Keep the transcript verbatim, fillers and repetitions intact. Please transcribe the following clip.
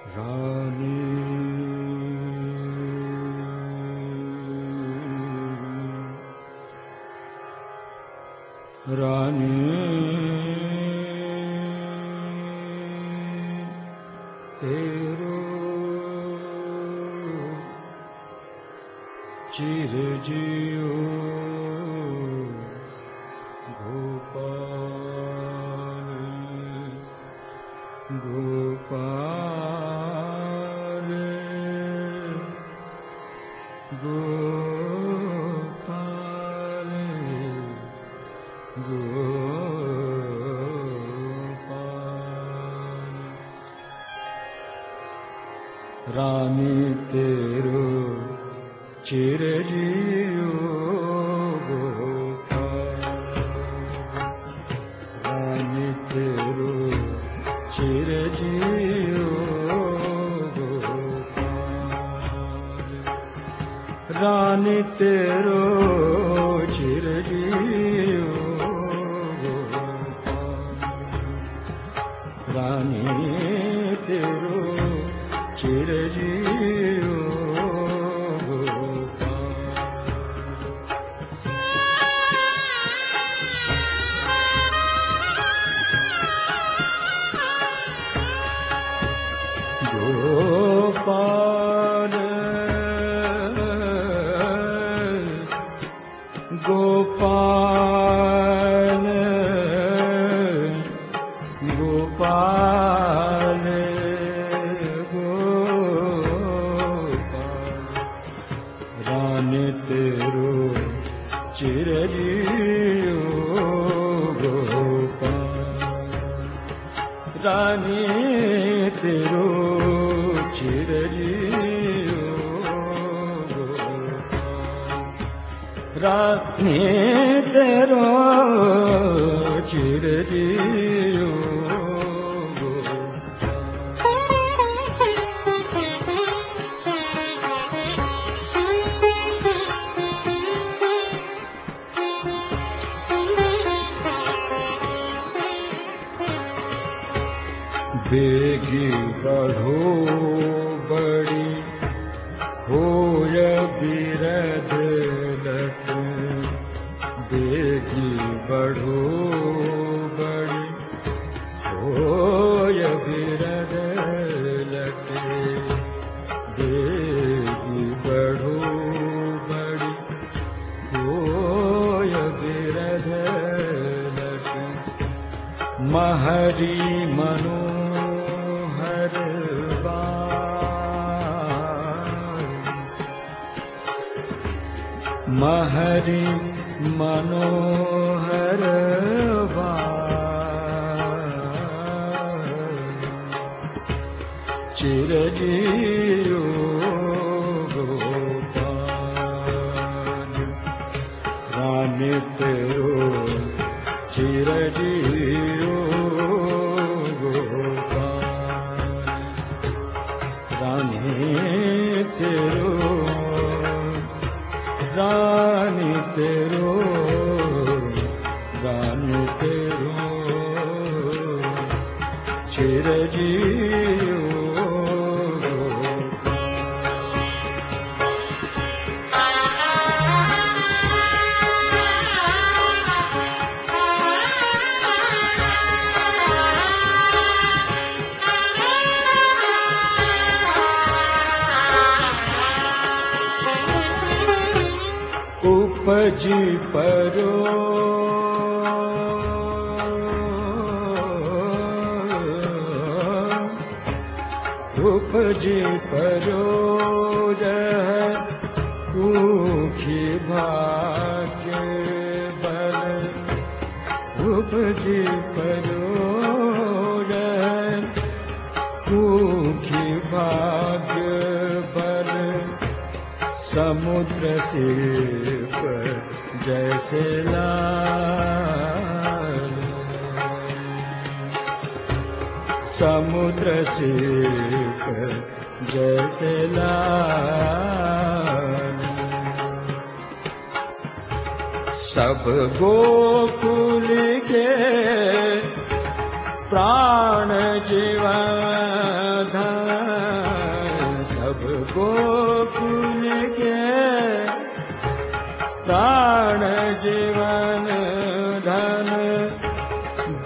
रानी रानी तेरो चिर जियो गोपाल गोपाल गोपाल गोपाल रानी तेरो चिर जियो गोपाल रानी तेरो चिर जियो गोपाल रानी तेरो चिर जियो गोपाल रानी तेरो चिर जियो गोपाल गोपाल गोपाल गोपाल रानी तेरो चिर जियो गोपाल रानी तेरो चिर जियो रानी तेरो चिर जियो बेगी बढ़ो बड़ी होय बिरध लट बेगी बढ़ो बड़ी होय बिरध लट बेगी बढ़ो बड़ी होय बिरध लट महरी मनो महरी मनोहर चिर जियो गोपाल रानी तेरो चिर जियो गोपाल रानी तेरो रानी तेरो रानी तेरो चिर जियो उपजी परो उपजी परो कुखी भाग्य बल उपजी परो कुखी भाग्य बल समुद्र सिर्फ जैसे लाल समुद्र सिर्फ जैसे लाल सब गोकुल के प्राण जीवन